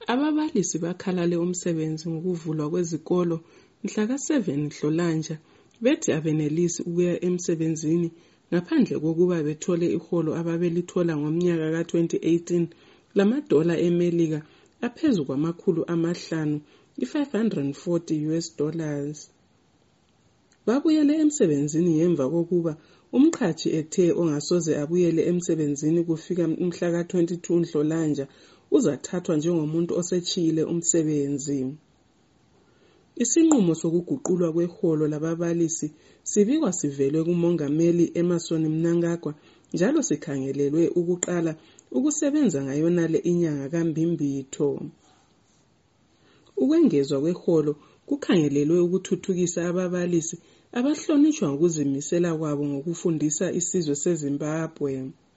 Ababalisi bakhalale umsebenzi ngokuvulwa kwezikolo mhla ka-7 Nhlolanja bethi abenelisi ukuya emsebenzini ngaphandle kokuba bethole iholo ababelithola ngomnyaka ka-2018 lamadola eMelika aphezu kwama500 $540. Babuyele emsebenzini ngemva kokuba umqhathi ethe ongasoze abuyele emsebenzini kufika mhla ka-22 Nhlolanja uzathathwa njengomuntu osechiyile umsebenzi. Isinqumo sokuguqulwa kweholo lababalisi sibikwa sivelwe kuMongameli Emmerson Mnangagwa njalo sikhangelelwe ukuqala ukusebenza ngayonale inyanga kaMbimbitho. Ukwengezwa kweholo kukhangelelwe ukuthuthukisa ababalisi abahlonishwa ngokuzimisela kwabo ngokufundisa isizwe seZimbabwe.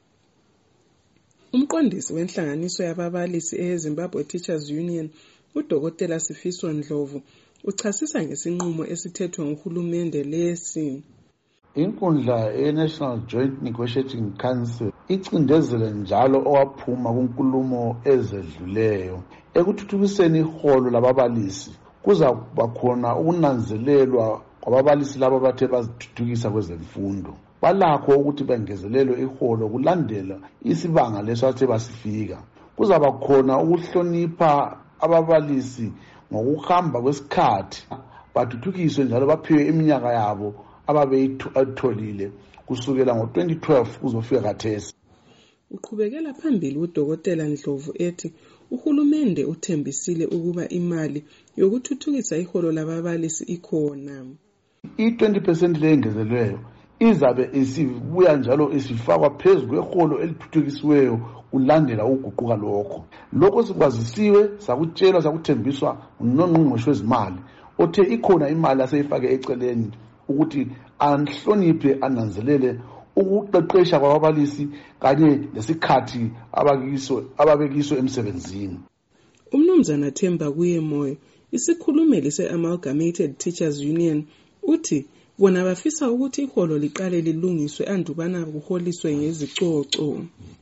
Umqondisi wenhlanganiso yababalisi eZimbabwe Teachers Union, uDkt Sifiso Ndlovu, uchasisa ngesinqumo esithethwe nguhulumende lesi. Inkundla ye-National Joint Negotiating Council icindezele njalo owaphuma kunkulumo ezedluleyo ekuthuthukiseni iholo lababalisi. Kuzakuba khona ukunanzelelwa kwababalisi labo bathe bazithuthukisa kwezemfundo. Balakho ukuthi bengezelelwe iholo kulandela isibanga leso athe basifika. Kuzaba khona ukuhlonipha ababalisi ngokuhamba kwesikhathi, bathuthukiswe njalo baphiwe iminyaka yabo ababeyitholile kusukela ngo-2012 kuzofika khathesi. Uqhubekela phambili uDkt Ndlovu ethi uhulumende uthembisile ukuba imali yokuthuthukisa iholo lababalisi ikhona. I-20% lengezelweyo izabe isibuya njalo isifakwa phezu kweholo elithuthukisiweyo kulandela ukuguquka lokho. Lokho sikwazisiwe, sakutshelwa, sakuthembiswa nguNongqongqoshe wezimali othe ikhona imali aseyifake eceleni ukuthi anhloniphe ananzelele ukuqeqesha kwababalisi kanye lesikhathi ababekiso emsebenzini. Umnumzana Themba Kuyemoyo, isikhulumeli se-Amalgamated Teachers Union, uthi bona bafisa ukuthi iholo liqale lilungiswe andubana kuholiswe ngezicoco.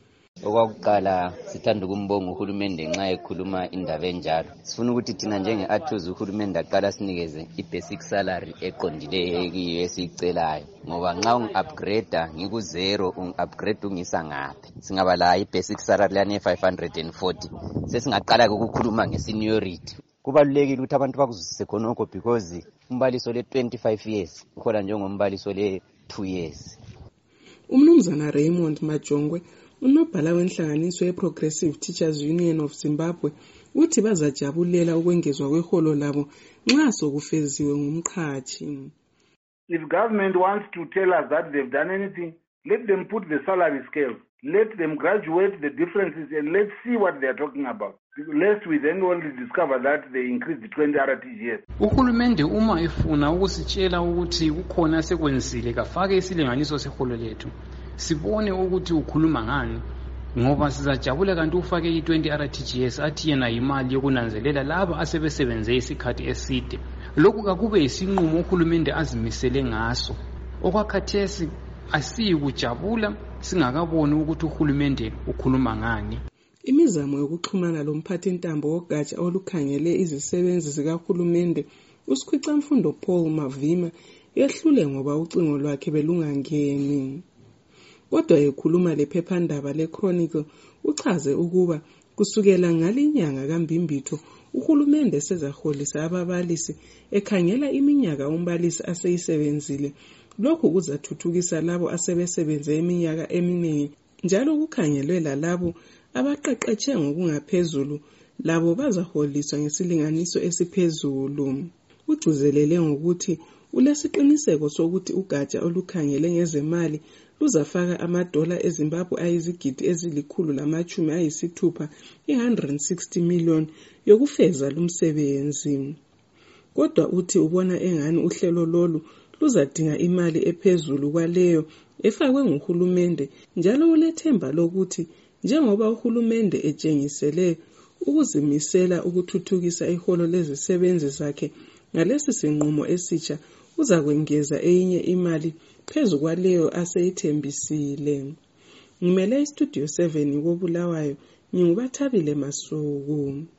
Okwakuqala sithanda ukumbonga uhulumende nxa ekhuluma indaba enjalo. Sifuna ukuthi thina njenge-ATOZ uhulumende aqala sinikeze i-basic salary eqondileyo ekiyo esiyicelayo, ngoba nxa ungi-upgrade ngiku-0 ungi-upgrade ungisa ngaphi. Singaba la i-basic salary lani ye-540 sesingaqala ukukhuluma nge-seniority. Kubalulekile ukuthi abantu bakuzwisise khonokho because umbalisi ole 25 years ukhona njengombalisi ole 2 years. Umnumzana Raymond Majongwe, unobhala wenhlanganiso ye-Progressive Teachers Union of Zimbabwe, uthi bazajabulela ukwengezwa kweholo labo nxa sokufeziwe ngumqhathi. If government wants to tell us that they've done anything, let them put the salary scale. Let them graduate the differences and let's see what they're talking about. Lest we then only discover that they increased 20 RTGS. Uhulumende uma efuna ukusitshela ukuthi kukhona sekwenzile kafake isilinganiso seholo lethu. Sibone ukuthi ukhuluma ngani, ngoba sizajabula kanti ufake i20 RTGS athi yena imali yokunanzelela laba asebesebenze isikhathi eside. Lokhu akube isinqumo uhulumende azimisele ngaso. Okwakhathesi asiyikujabula singakaboni ukuthi uhulumende ukhuluma ngani. Imizamo yokuxhumana lomphathintambo wogatsha olukhangele izisebenzi zikahulumende uSikhwicamfundo Paul Mavima yehlule ngoba ucingo lwakhe belungangeni. Kodwa ekhuluma lephephandaba leChronicle uchaze ukuba kusukela ngalinyanga kaMbimbitho uhulumende sezaholisa ababalisi ekhangela iminyaka umbalisi aseyisebenzile. Lokhu kuzathuthukisa labo asebesebenze iminyaka eminingi njalo kukhangelwe lalabo abaqeqetshe ngokungaphezulu labo bazaholiswa ngesilinganiso esiphezulu. Ugcizelele ngokuthi ulesiqiniseko sokuthi ugatsha olukhangele ngezemali luzafaka amadola eZimbabwe ayizigidi ezili160 160 million yokufeza lumsebenzi. Kodwa uthi ubona engani uhlelo lolu luzadinga imali ephezulu kwaleyo efakwe nguhulumende njalo ulethemba lokuthi njengoba uhulumende etshengisele ukuzimisela ukuthuthukisa iholo lezisebenzi zakhe ngalesi sinqumo esitsha uzakwengeza enye imali phezu kwaleyo aseyithembisile. Ngimele iStudio 7 koBulawayo, nginguBathabile Masuku.